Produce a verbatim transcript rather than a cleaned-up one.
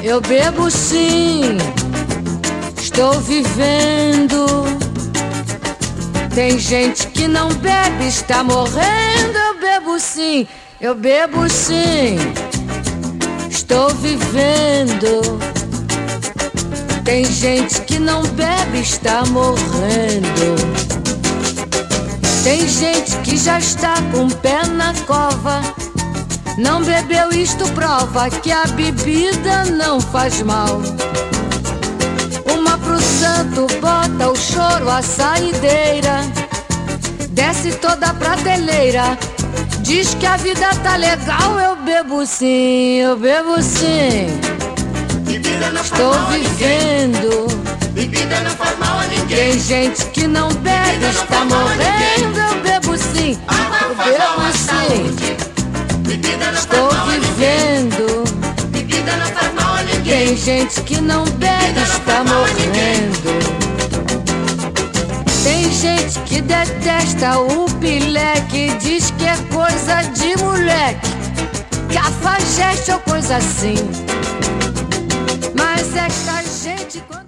Eu bebo sim, estou vivendo. Tem gente que não bebe, está morrendo. Eu bebo sim, eu bebo sim, estou vivendo. Tem gente que não bebe, está morrendo. Tem gente que já está com o pé na cova. Não bebeu, isto prova que a bebida não faz mal. Uma pro santo bota o choro, a saideira, desce toda a prateleira, diz que a vida tá legal. Eu bebo sim, eu bebo sim, estou vivendo. Bebida não faz mal a ninguém. Tem gente que não bebe, está morrendo. Eu bebo sim, eu bebo sim, estou vivendo. Bebida não faz mal a ninguém. Tem gente que não bebe, está morrendo. Tem gente que detesta o pileque, diz que é coisa de moleque, cafajeste ou coisa assim. Mas esta gente quando